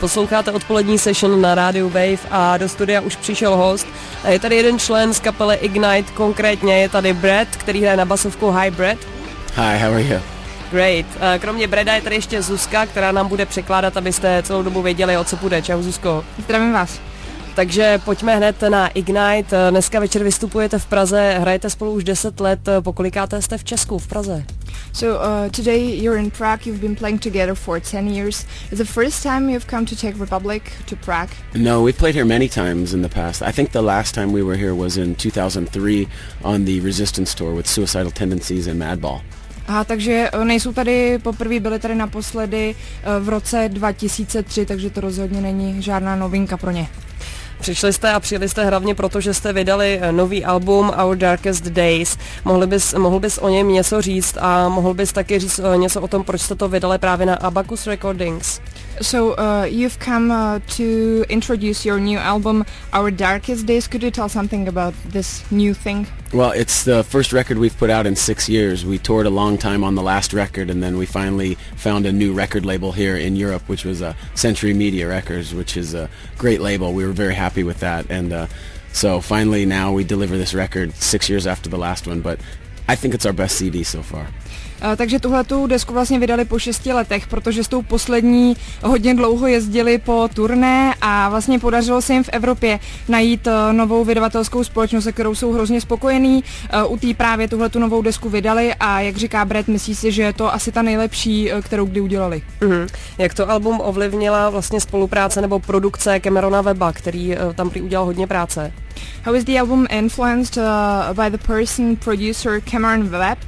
Posloucháte odpolední session na rádiu Wave a do studia už přišel host. Je tady jeden člen z kapely Ignite, konkrétně je tady Brad, který hraje na basovku. Hi Brad. Hi, how are you? Great. Kromě Brada je tady ještě Zuzka, která nám bude překládat, abyste celou dobu věděli, o co půjde. Čau Zuzko. Zdravím vás. Takže pojďme hned na Ignite. Dneska večer vystupujete v Praze, hrajete spolu už 10 let. Pokolikáté jste v Česku, v Praze? So today you're in Prague, you've been playing together for 10 years. Is the first time you've come to Czech Republic, to Prague? No, we've played here many times in the past. I think the last time we were here was in 2003 on the Resistance Tour with Suicidal Tendencies and Madball. Aha, takže nejsou tady poprvé, byli tady naposledy v roce 2003, takže to rozhodně není žádná novinka pro ně. Přišli jste a přijeli jste hlavně proto, že jste vydali nový album Our Darkest Days. Mohl bys o něm něco říct a mohl bys taky říct něco o tom, proč jste to vydali právě na Abacus Recordings? So you've come to introduce your new album Our Darkest Days. Could you tell something about this new thing? Well, it's the first record we've put out in 6 years. We toured a long time on the last record, and then we finally found a new record label here in Europe, which was Century Media Records, which is a great label. We were very happy with that, and so finally now we deliver this record 6 years after the last one, but I think it's our best CD so far. Takže tuhletu desku vlastně vydali po 6 letech, protože s tou poslední hodně dlouho jezdili po turné a vlastně podařilo se jim v Evropě najít novou vydavatelskou společnost, se kterou jsou hrozně spokojení. U té právě tuhletu novou desku vydali a jak říká Brad, myslí si, že je to asi ta nejlepší, kterou kdy udělali. Mm-hmm. Jak to album ovlivnila vlastně spolupráce nebo produkce Camerona Webba, který tam prý udělal hodně práce? How is the album influenced by the producer Cameron Webb,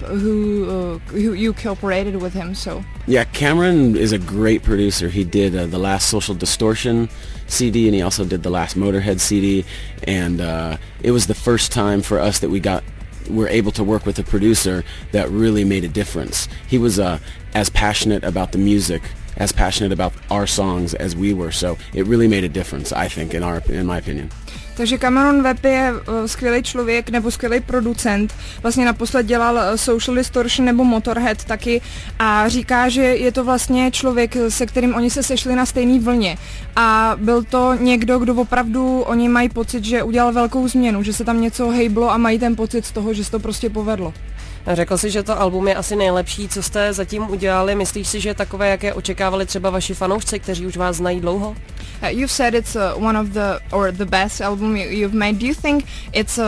who you cooperated with him? So yeah, Cameron is a great producer. He did the last Social Distortion CD, and he also did the last Motorhead CD, and it was the first time for us that we're able to work with a producer that really made a difference. He was as passionate about the music, as passionate about our songs as we were, so it really made a difference, I think, in my opinion. Takže Cameron Webb je skvělý člověk nebo skvělý producent. Vlastně naposled dělal Social Distortion nebo Motorhead taky a říká, že je to vlastně člověk, se kterým oni se sešli na stejné vlně. A byl to někdo, kdo opravdu oni mají pocit, že udělal velkou změnu, že se tam něco hejblo a mají ten pocit z toho, že se to prostě povedlo. Řekl jsi, že to album je asi nejlepší, co jste zatím udělali. Myslíš si, že takové, jaké očekávali třeba vaši fanoušci, kteří už vás znají dlouho? You've said it's one of the best album you've made. Do you think it's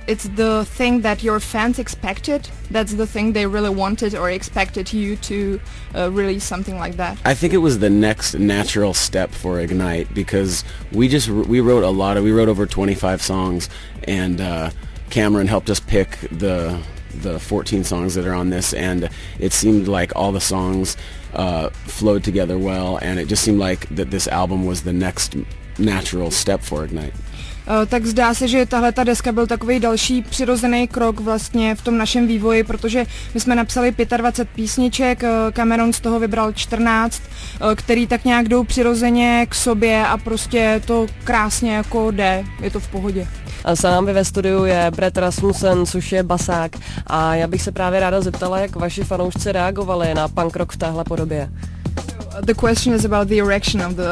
the thing that your fans expected? That's the thing they really wanted or expected you to release something like that? I think it was the next natural step for Ignite because we wrote over 25 songs, and Cameron helped us pick the 14 songs that are on this, and it seemed like all the songs flowed together well, and it just seemed like that this album was the next natural step for Ignite. Tak zdá se, že tahle ta deska byl takový další přirozený krok vlastně v tom našem vývoji, protože my jsme napsali 25 písniček, Cameron z toho vybral 14, který tak nějak jdou přirozeně k sobě a prostě to krásně jako jde, je to v pohodě. A s námi ve studiu je Brad Rasmussen, což je basák, a já bych se právě ráda zeptala, jak vaši fanoušci reagovali na punk rock v téhle podobě. The question is about the erection of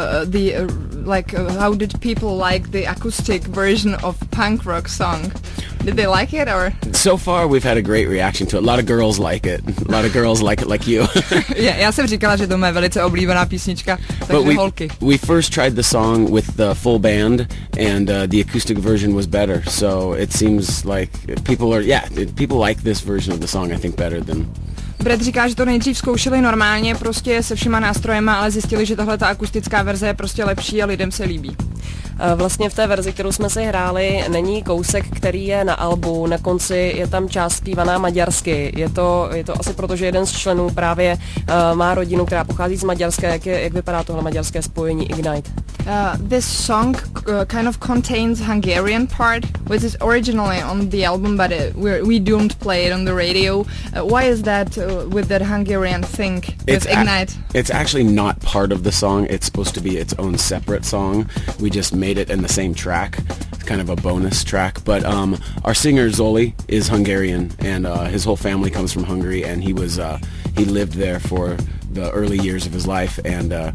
how did people like the acoustic version of punk rock song? Did they like it or? So far we've had a great reaction to it. A lot of girls like it. A lot of girls like it like you. Já jsem říkala, že to je velice oblíbená písnička, takže holky. We first tried the song with the full band, and the acoustic version was better. So it seems like people like this version of the song, I think, better than. Brad říká, že to nejdřív zkoušeli normálně, prostě se všema nástrojema, ale zjistili, že tahle ta akustická verze je prostě lepší a lidem se líbí. Vlastně v té verzi, kterou jsme si hráli, není kousek, který je na albu, na konci je tam část zpívaná maďarsky. Je to asi proto, že jeden z členů právě má rodinu, která pochází z Maďarska. Jak vypadá tohle maďarské spojení Ignite? This song kind of contains Hungarian part, which is originally on the album, but we don't play it on the radio. Why is that with that Hungarian thing with Ignite? It's actually not part of the song. It's supposed to be its own separate song. We just made it in the same track. It's kind of a bonus track. But our singer Zoli is Hungarian, and his whole family comes from Hungary, and he lived there for the early years of his life, and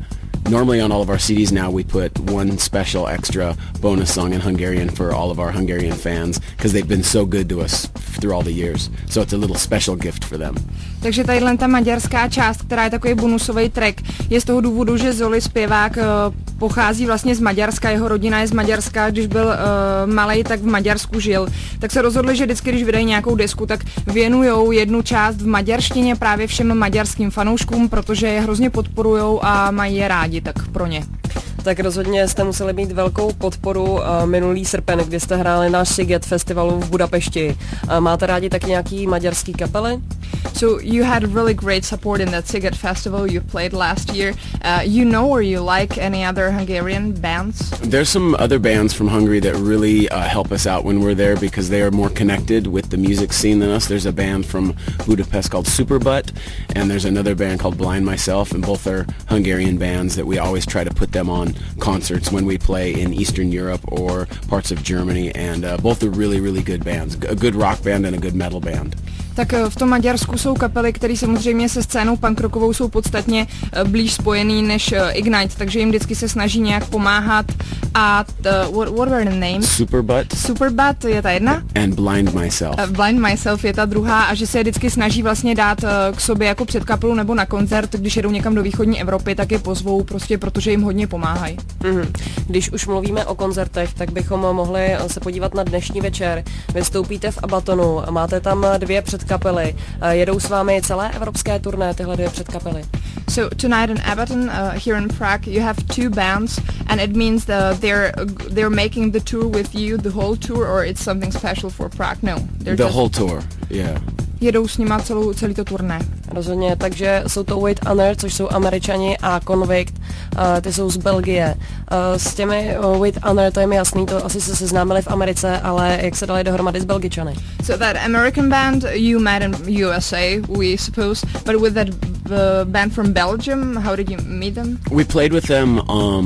normally on all of our CDs now we put one special extra bonus song in Hungarian for all of our Hungarian fans because they've been so good to us through all the years. So it's a little special gift for them. Takže tadyhle ta maďarská část, která je takový bonusový track, je z toho důvodu, že Zoli zpěvák pochází vlastně z Maďarska, jeho rodina je z Maďarska, když byl malej, tak v Maďarsku žil. Tak se rozhodli, že vždycky, když vydají nějakou disku, tak věnujou jednu část v maďarštině právě všem maďarským fanouškům, protože je hrozně podporujou a mají je rádi, tak pro ně. Tak rozhodně jste museli mít velkou podporu minulý srpen, kdy jste hráli na Sziget festivalu v Budapešti. Máte rádi taky nějaký maďarský kapely? So you had really great support in that Sziget festival you played last year. You know or you like any other Hungarian bands? There's some other bands from Hungary that really help us out when we're there because they are more connected with the music scene than us. There's a band from Budapest called Superbutt, and there's another band called Blind Myself, and both are Hungarian bands that we always try to put them on concerts when we play in Eastern Europe or parts of Germany, and both are really, really good bands. A good rock band and a good metal band. Tak v tom Maďarsku jsou kapely, které samozřejmě se scénou punkrockovou jsou podstatně blíž spojený než Ignite, takže jim vždycky se snaží nějak pomáhat. A what were the names? Superbutt je ta jedna. And Blind Myself. Blind Myself je ta druhá a že se vždycky snaží vlastně dát k sobě jako před kapelu nebo na koncert, když jedou někam do východní Evropy, tak je pozvou prostě, protože jim hodně pomáhají. Když už mluvíme o koncertech, tak bychom mohli se podívat na dnešní večer. Vystoupíte v Abatonu, máte tam 2 předkapely. Jedou s vámi celé evropské turné tyhle 2 předkapely? So tonight in Abaton, here in Prague, you have 2 bands, and it means they're making the tour with you, the whole tour, or it's something special for Prague? No, the whole tour, yeah. Jedou s nima celý to turné. Rozhodně, takže jsou to Wait Honor, což jsou Američani, a Convict, ty jsou z Belgie. S těmi Wait Honor, to je mi jasný, to asi se seznámili v Americe, ale jak se dali dohromady s Belgičany? So that American band you met in USA, we suppose, but with that band from Belgium, how did you meet them? We played with them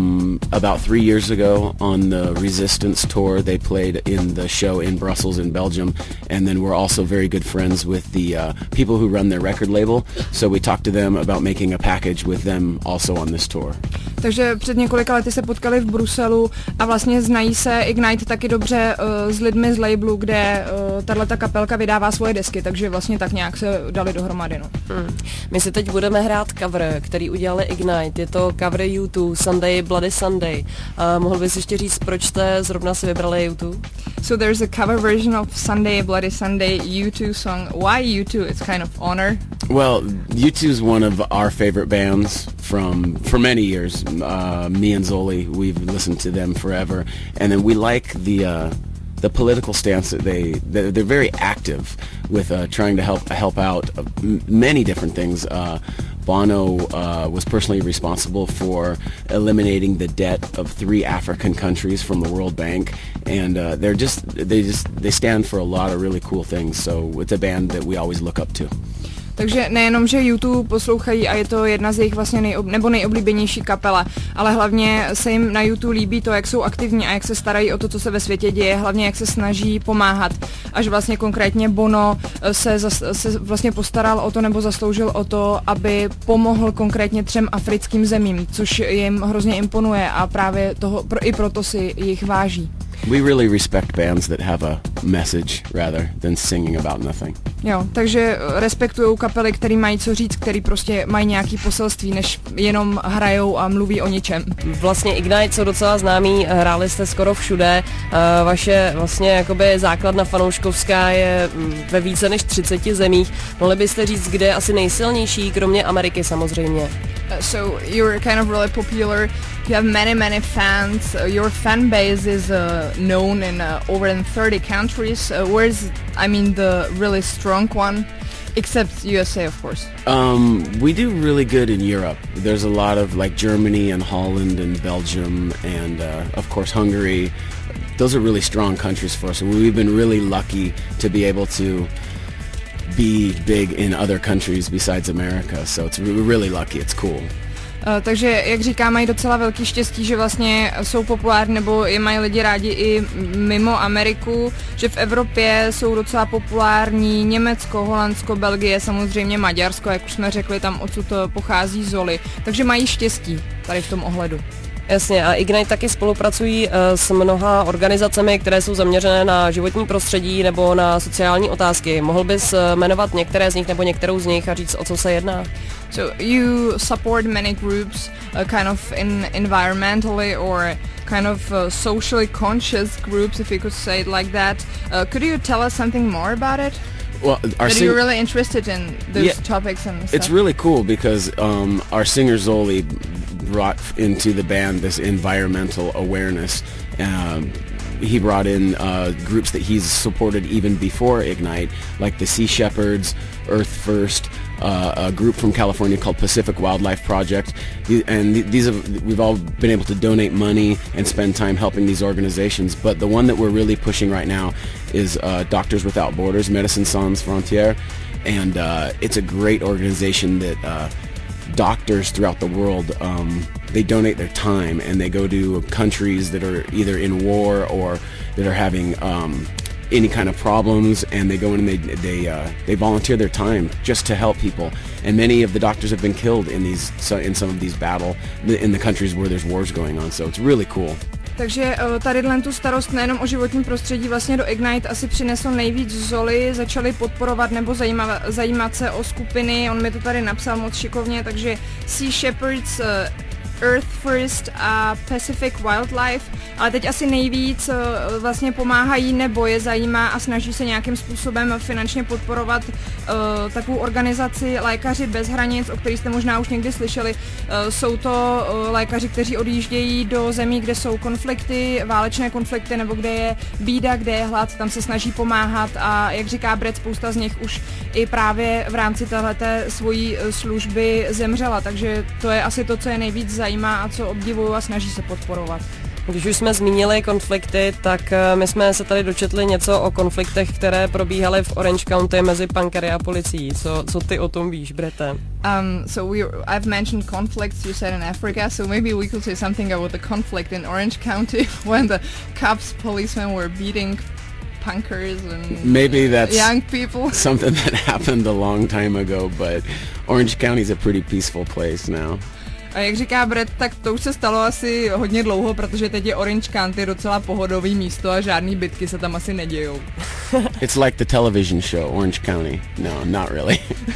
about 3 years ago on the Resistance tour. They played in the show in Brussels in Belgium, and then we're also very good friends with the people who run their record label, so we talked to them about making a package with them also on this tour. Takže před několika lety se potkali v Bruselu a vlastně znají se Ignite taky dobře s lidmi z labelu, kde tato kapelka vydává svoje desky, takže vlastně tak nějak se dali dohromady. No. My si teď budeme hrát cover, který udělali Ignite. Je to cover U2, Sunday Bloody Sunday. Mohl bys ještě říct, proč jste zrovna si vybrali U2? So there's a cover version of Sunday Bloody Sunday U2 song. Why U2? It's kind of honor. Well, U2 is one of our favorite bands for many years. Me and Zoli, we've listened to them forever, and then we like the political stance that they're very active with trying to help out many different things. Bono was personally responsible for eliminating the debt of 3 African countries from the World Bank, and they stand for a lot of really cool things. So it's a band that we always look up to. Takže nejenom, že YouTube poslouchají a je to jedna z jejich vlastně nejoblíbenější kapela, ale hlavně se jim na YouTube líbí to, jak jsou aktivní a jak se starají o to, co se ve světě děje, hlavně jak se snaží pomáhat. Až vlastně konkrétně Bono se vlastně postaral o to nebo zasloužil o to, aby pomohl konkrétně 3 africkým zemím, což jim hrozně imponuje a právě i proto si jich váží. We really respect bands that have a message rather than singing about nothing. Jo, takže respektujou kapely, který mají co říct, který prostě mají nějaký poselství, než jenom hrajou a mluví o ničem. Vlastně Ignite jsou docela známí, hráli jste skoro všude, vaše vlastně jakoby základna fanouškovská je ve více než 30 zemích. Mohli byste říct, kde je asi nejsilnější, kromě Ameriky samozřejmě? So you're kind of really popular. You have many fans. Your fan base is known in over in 30 countries. Where's, the really strong one? Except USA, of course. We do really good in Europe. There's a lot of like Germany and Holland and Belgium and of course Hungary. Those are really strong countries for us, and we've been really lucky to be able to be big in other countries besides America. So we're really lucky. It's cool. Takže, jak říkám, mají docela velký štěstí, že vlastně jsou populární nebo je mají lidi rádi i mimo Ameriku, že v Evropě jsou docela populární Německo, Holandsko, Belgie, samozřejmě Maďarsko, jak už jsme řekli, tam odsud pochází Zoli. Takže mají štěstí. tady v tom ohledu. Jasně, a Ignite taky spolupracují s mnoha organizacemi, které jsou zaměřené na životní prostředí nebo na sociální otázky. Mohl bys jmenovat některé z nich nebo některou z nich a říct, o co se jedná? So you support many groups kind of environmentally or kind of socially conscious groups, if you could say it like that. Could you tell us something more about it? Well, That you're really interested in those topics and stuff. It's really cool because our singer Zoli brought into the band this environmental awareness. He brought in groups that he's supported even before Ignite, like the Sea Shepherds, Earth First, a group from California called Pacific Wildlife Project, and we've all been able to donate money and spend time helping these organizations. But the one that we're really pushing right now is Doctors Without Borders, Médecins Sans Frontières, and it's a great organization that doctors throughout the world, they donate their time and they go to countries that are either in war or that are having any kind of problems, and they go in and they volunteer their time just to help people. And many of the doctors have been killed in some of these in the countries where there's wars going on. So it's really cool. Takže tadyhle tu starost nejenom o životním prostředí vlastně do Ignite asi přinesl nejvíc Zoli, začali podporovat nebo zajímat se o skupiny, on mi to tady napsal moc šikovně, takže Sea Shepherds, Earth First a Pacific Wildlife, ale teď asi nejvíc vlastně pomáhají nebo je zajímá a snaží se nějakým způsobem finančně podporovat takovou organizaci Lékaři bez hranic, o kterých jste možná už někdy slyšeli. Jsou to lékaři, kteří odjíždějí do zemí, kde jsou konflikty, válečné konflikty nebo kde je bída, kde je hlad, tam se snaží pomáhat a jak říká Brett, spousta z nich už i právě v rámci téhleté svojí služby zemřela, takže to je asi to, co je nejvíc zajímá a co obdivuju a snaží se podporovat. Když už jsme zmínili konflikty, tak my jsme se tady dočetli něco o konfliktech, které probíhaly v Orange County mezi punkery a policií. Co ty o tom víš, Brete? So I've mentioned conflicts you said in Africa, so maybe we could say something about the conflict in Orange County when the cops, policemen were beating punkers and maybe that's young people. Something that happened a long time ago, but Orange County is a pretty peaceful place now. A jak říká Brett, tak to už se stalo asi hodně dlouho, protože teď je Orange County docela pohodový místo a žádný bitky se tam asi nedějou. It's like the television show, Orange County. No, not really.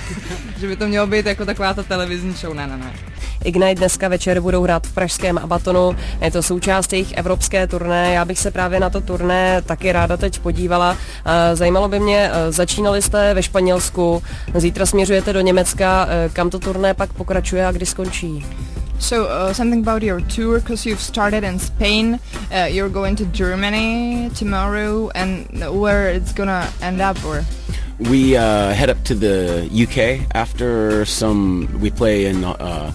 Že by to mělo být jako taková ta televizní show, ne. Ignite dneska večer budou hrát v pražském Abatonu, je to součást jejich evropské turné, já bych se právě na to turné taky ráda teď podívala. Zajímalo by mě, začínali jste ve Španělsku, zítra směřujete do Německa, kam to turné pak pokračuje a kdy skončí? So something about your tour, because you've started in Spain, you're going to Germany tomorrow, and where it's gonna end up, or? We head up to the UK after we play in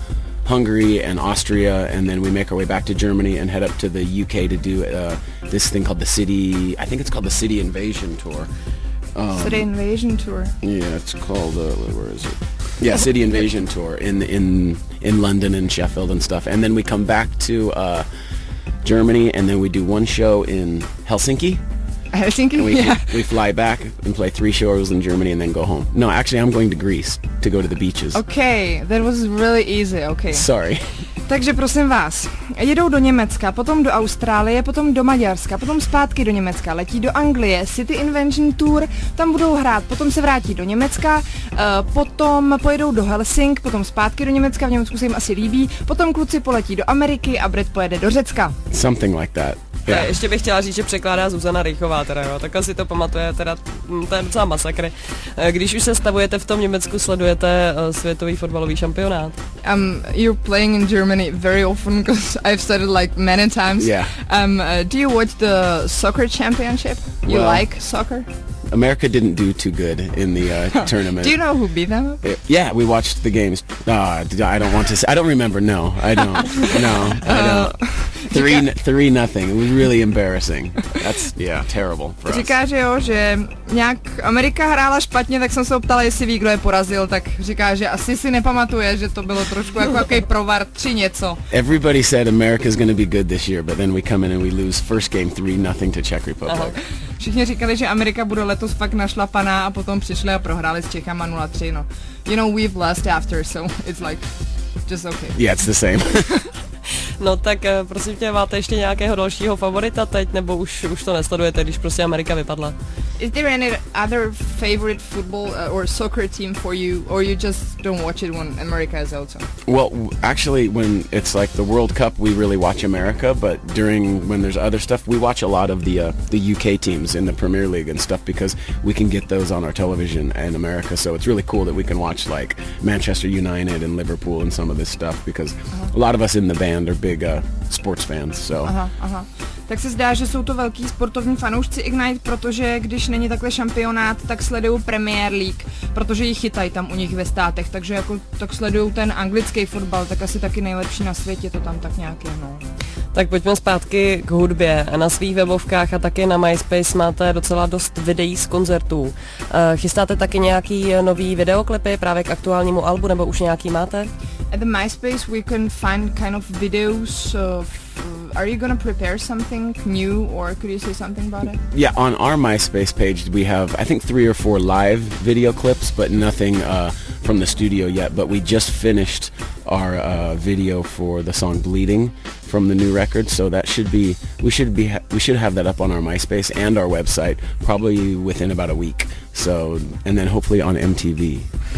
Hungary and Austria, and then we make our way back to Germany and head up to the UK to do this thing called I think it's called the City Invasion Tour. City Invasion Tour. Yeah, it's called, where is it? Yeah, City Invasion Tour in London and Sheffield and stuff. And then we come back to Germany, and then we do one show in Helsinki. We fly back and play 3 shows in Germany and then go home. No, actually I'm going to Greece to go to the beaches. Okay, that was really easy, okay. Sorry. Takže prosím vás, jedou do Německa, potom do Austrálie, potom do Maďarska, potom zpátky do Německa, letí do Anglie, City Invasion Tour, tam budou hrát, potom se vrátí do Německa, potom pojedou do Helsing, potom zpátky do Německa, v Německu se jim asi líbí, potom kluci poletí do Ameriky a Brett pojede do Řecka. Something like that. Yeah. Ještě bych chtěla říct, že překládá Zuzana Rejchová, teda jo, takhle si to pamatuje, teda to je docela masakr. Když už se stavujete v tom Německu, sledujete světový fotbalový šampionát? You're playing in Germany very often, because I've said it like many times. Yeah. Do you watch the soccer championship? You like soccer? America didn't do too good in the tournament. Do you know who beat them? Yeah, we watched the games. I don't want to say. I don't remember. No, I don't. No, I don't. 3-0. It was really embarrassing. That's terrible for us. Říká, že jo, že nějak Amerika hrála špatně, tak jsem se optala, jestli ví, kdo je porazil, tak říká, že asi si nepamatuje, že to bylo trošku jako jaký provar 3 něco. Everybody said America's going to be good this year, but then we come in and we lose first game 3-0 to Czech Republic. Všichni říkali, že Amerika bude letos fakt našlapaná a potom přišli a prohráli s Čechama 0-3, no. You know, we've lost after, so it's like just okay. Yeah, it's the same. No tak prosím tě, máte ještě nějakého dalšího favorita teď, nebo už to nesledujete, když prostě Amerika vypadla? Is there any other favorite football or soccer team for you, or you just don't watch it when America is out? Well, actually, when it's like the World Cup, we really watch America. But when there's other stuff, we watch a lot of the UK teams in the Premier League and stuff because we can get those on our television in America. So it's really cool that we can watch like Manchester United and Liverpool and some of this stuff because a lot of us in the band are big sports fans. So. Tak se zdá, že jsou to velký sportovní fanoušci Ignite, protože když není takhle šampionát, tak sledují Premier League, protože ji chytají tam u nich ve státech, takže jako tak sledují ten anglický fotbal, tak asi taky nejlepší na světě, to tam tak nějak je, no. Tak pojďme zpátky k hudbě. Na svých webovkách a taky na MySpace máte docela dost videí z koncertů. Chystáte taky nějaký nový videoklipy právě k aktuálnímu albu, nebo už nějaký máte? At the MySpace we can find kind of videos of are you going to prepare something new, or could you say something about it? Yeah, on our MySpace page we have, I think, 3 or 4 live video clips, but nothing from the studio yet. But we just finished our video for the song Bleeding from the new record, so that we should have that up on our MySpace and our website probably within about a week. So, and then hopefully on MTV.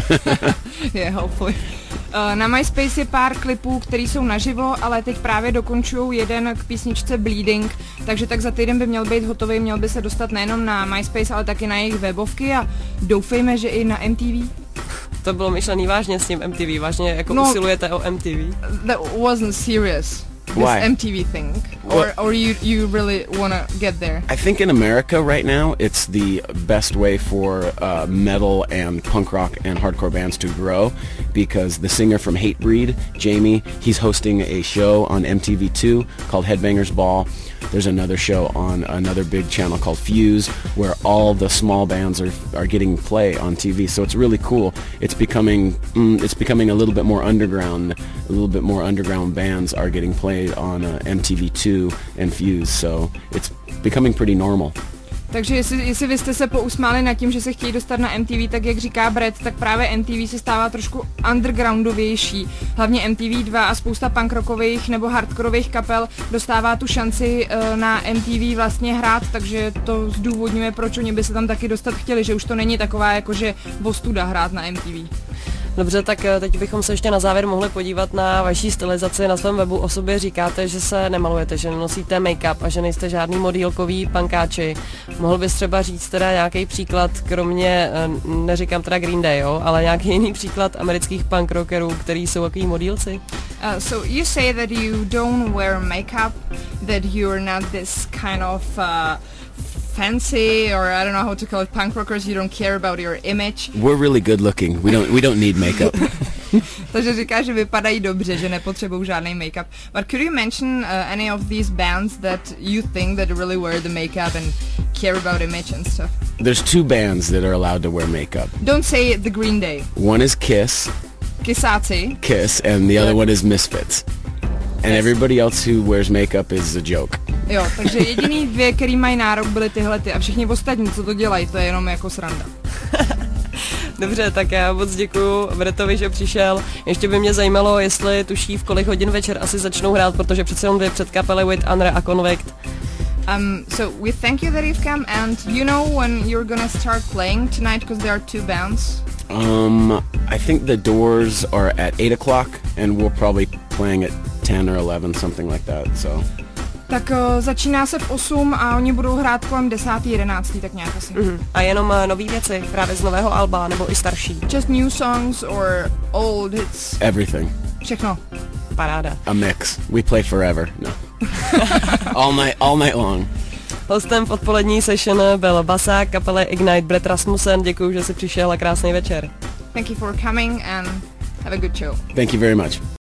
Yeah, hopefully. Na MySpace je pár klipů, které jsou naživo, ale teď právě dokončujou jeden k písničce Bleeding, takže tak za týden by měl být hotový, měl by se dostat nejenom na MySpace, ale taky na jejich webovky a doufejme, že i na MTV. To bylo myšlený vážně s tím MTV, vážně jako usilujete o MTV? That wasn't serious. This MTV thing, or you really want to get there? I think in America right now it's the best way for metal and punk rock and hardcore bands to grow because the singer from Hatebreed, Jamie, he's hosting a show on MTV2 called Headbangers Ball. There's another show on another big channel called Fuse where all the small bands are getting play on TV. So it's really cool. It's becoming a little bit more underground. A little bit more underground bands are getting played on MTV2 and Fuse. So it's becoming pretty normal. Takže jestli vy jste se pousmáli nad tím, že se chtějí dostat na MTV, tak jak říká Brett, tak právě MTV se stává trošku undergroundovější. Hlavně MTV2 a spousta punkrockových nebo hardkorových kapel dostává tu šanci na MTV vlastně hrát, takže to zdůvodňuje, proč oni by se tam taky dostat chtěli, že už to není taková jakože ostuda hrát na MTV. Dobře, tak teď bychom se ještě na závěr mohli podívat na vaší stylizaci. Na svém webu o sobě říkáte, že se nemalujete, že nenosíte make-up a že nejste žádný modílkový pankáči. Mohl bys třeba říct teda nějaký příklad, kromě, neříkám teda Green Day, jo, ale nějaký jiný příklad amerických punk rockerů, který jsou takový modílci? So you say that you don't wear makeup, that you're not this kind of fancy, or I don't know how to call it, punk rockers, you don't care about your image. We're really good looking. We don't need makeup. Takže říká, že vypadají dobře, že nepotřebují žádný make-up. But could you mention any of these bands that you think that really wear the make-up and care about image and stuff? There's 2 bands that are allowed to wear makeup. Don't say the Green Day. One is Kiss. Kissáci. Kiss, and the other one is Misfits. And everybody else who wears makeup is a joke. Jo, takže jediný 2, který mají nárok, byly tyhle ty a všichni ostatní, co to dělají, to je jenom jako sranda. Dobře, tak já moc děkuju Brettovi, že přišel. Ještě by mě zajímalo, jestli tuší, v kolik hodin večer asi začnou hrát, protože přece jenom 2 předkapely With Unre a Convict. So we thank you that you've come, and you know when you're gonna start playing tonight, because there are 2 bands? I think the doors are at 8 o'clock, and we'll probably playing at 10 or 11, something like that, so... Tak začíná se v 8 a oni budou hrát kolem 10, 11, tak nějak asi. A jenom nový věci, právě z nového alba, nebo i starší? Just new songs or old hits? Everything. Všechno. Paráda. A mix. We play forever. No. all night long. Hostem v odpolední session byl basák kapely Ignite Brett Rasmussen. Děkuju, že jsi přišel a krásný večer. Thank you for coming and have a good show. Thank you very much.